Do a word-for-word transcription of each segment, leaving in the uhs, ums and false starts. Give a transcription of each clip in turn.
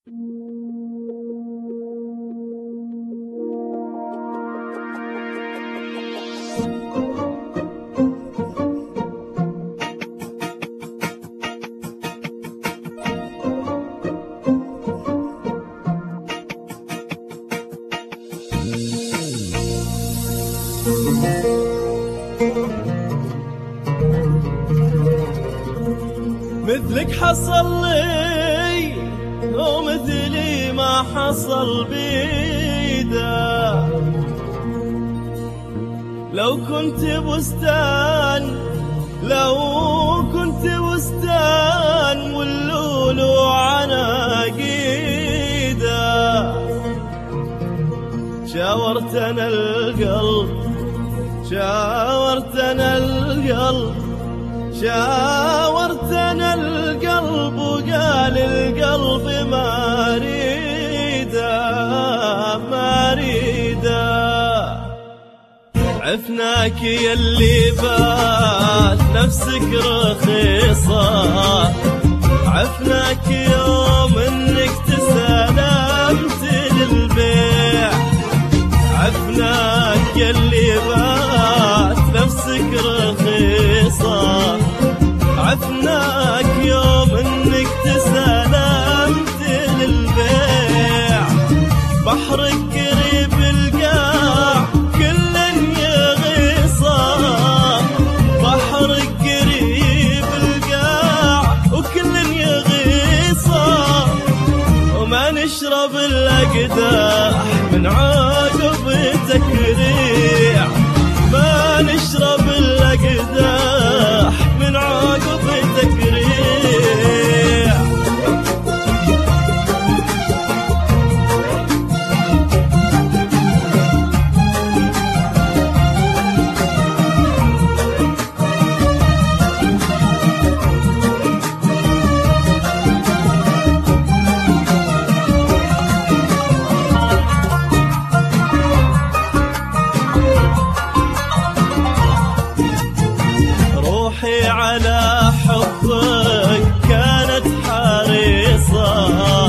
مثلك حصل لي ومثلي ما حصل بيدا. لو كنت بستان لو كنت بستان واللولو عناقيدا. شاورت انا القلب شاورت انا القلب شاورت انا القلب وقال القلب ما اريده ما اريده. عفناك يلي بات نفسك رخيصه. عفناك يوم انك تسلمت للبيع. عفناك يلي بات نفسك رخيصه. عفناك يوم انك تسلمت للبيع. بحرك قريب القاع كل يغيصه. بحرك قريب القاع وكل يغيصه. وما نشرب الاقداح من عقب تكريع. ما نشرب الاقداح من عقب تكريع. روحي على حبك كانت حريصة.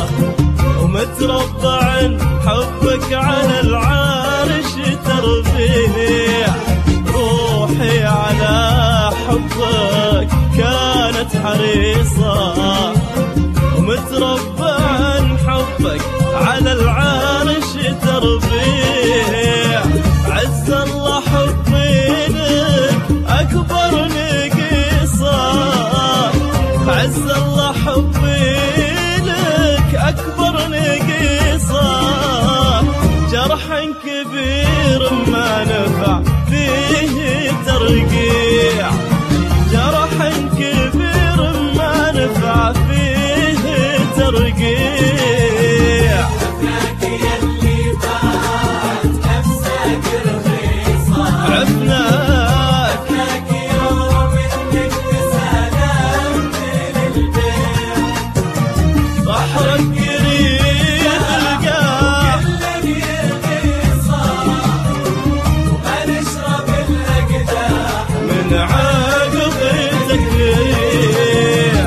ومتربع حبك على العرش تربيع. روحي على حبك كانت حريصة. ومتربع حبك على العرش تربيع. عز الله حبي لك أكبر نقيصة. عز الله حبي لك أكبر نقيصة. جرح كبير ما نفع فيه ترقيع. جرح كبير ما نفع فيه ترقيع. عفناك يلي بات نفسك رخيصة. عفناك يوم انك تسلمت للبيع. بحرك قريب القاع كل يغيصة. وما نشرب الاقداح من عقب تكريع.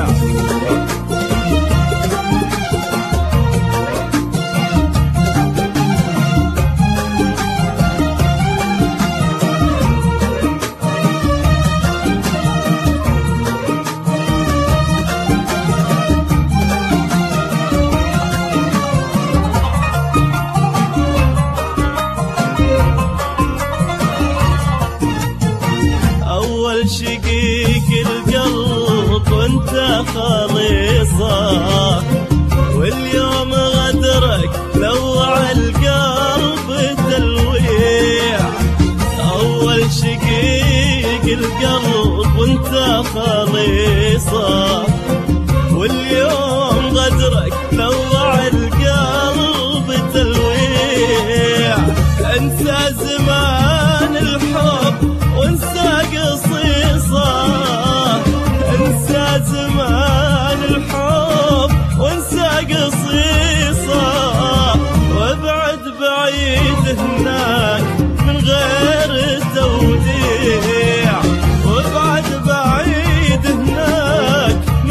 أول شقيق القلب وانت خليصة. واليوم غدرك لوع القلب تلويع. أول شقيق القلب وانت خليصة. واليوم غدرك لوع القلب تلويع. انسى زمان الحب وانسى قصيصة. انسى زمان الحب وانسى قصيصة. وابعد بعيد هناك من غير توديع. وابعد بعيد هناك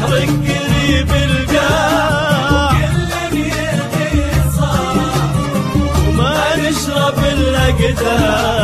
بحرك قريب القاع كل يدي صار وما نشرب الا قداح